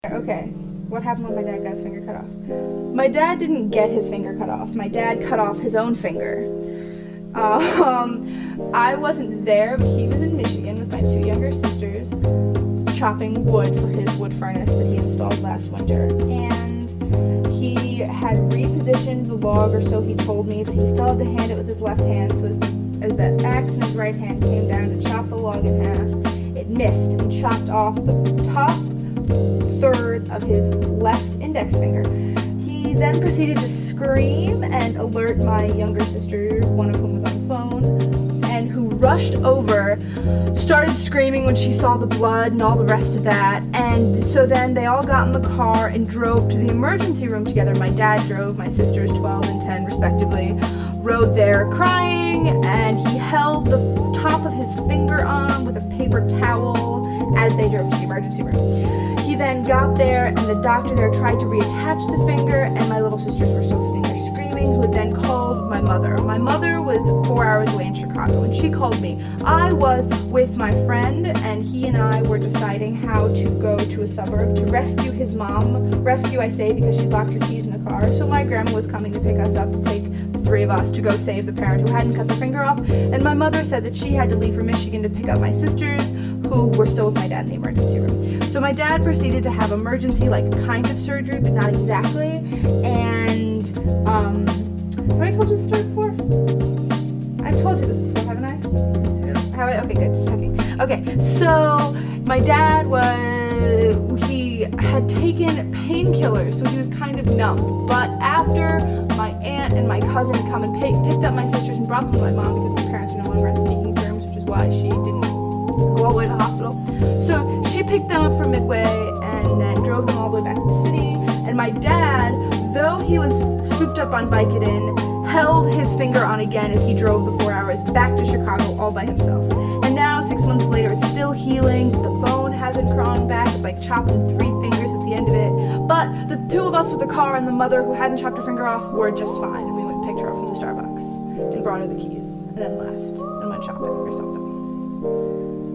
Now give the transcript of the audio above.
Okay, what happened when my dad got his finger cut off? My dad didn't get his finger cut off. My dad cut off his own finger. I wasn't there, but he was in Michigan with my two younger sisters chopping wood for his wood furnace that he installed last winter. And he had repositioned the log, or so he told me, but he still had to hand it with his left hand, so as that axe in his right hand came down to chop the log in half, it missed and chopped off the top third of his left index finger. He then proceeded to scream and alert my younger sister, one of whom was on the phone, and who rushed over, started screaming when she saw the blood and all the rest of that. And so then they all got in the car and drove to the emergency room together. My dad drove, my sisters, 12 and 10 respectively, rode there crying, and he held the top of his finger on with a paper towel as they drove to the emergency room. He then got there, and the doctor there tried to reattach the finger, and my little sisters were still sitting there screaming, who then called my mother. My mother was 4 hours away in Chicago, and she called me. I was with my friend, and he and I were deciding how to go to a suburb to rescue his mom. Rescue, I say, because she locked her keys in the car, so my grandma was coming to pick us up to take the three of us to go save the parent who hadn't cut the finger off, and my mother said that she had to leave for Michigan to pick up my sisters, who were still with my dad in the emergency room. So my dad proceeded to have emergency, kind of surgery, but not exactly. And, have I told you this story before? I've told you this before, haven't I? Yeah. Have I? Okay, good, just checking. Okay, so my dad he had taken painkillers, so he was kind of numb. But after my aunt and my cousin had come and picked up my sisters and brought them to my mom, because my parents were no longer on speaking terms, which is why she didn't go all the way to the hospital. So she picked them up from Midway and then drove them all the way back to the city. And my dad, though he was souped up on Vicodin, held his finger on again as he drove the 4 hours back to Chicago all by himself. And now, 6 months later, it's still healing. The bone hasn't grown back. It's like chopping 3 fingers at the end of it. But the two of us with the car and the mother who hadn't chopped her finger off were just fine. And we went and picked her up from the Starbucks and brought her the keys and then left and went shopping or something.